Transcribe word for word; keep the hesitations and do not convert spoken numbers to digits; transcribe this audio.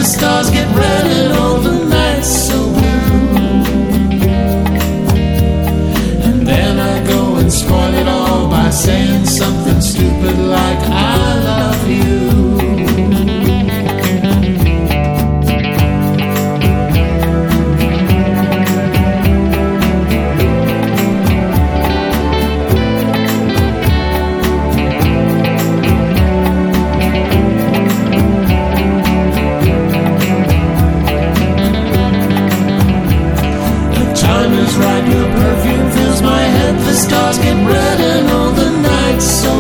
stars get red and all the nights so blue. And then I go and spoil it all by saying something stupid like I love you. Right, your perfume fills my head. The stars get red and all the nights so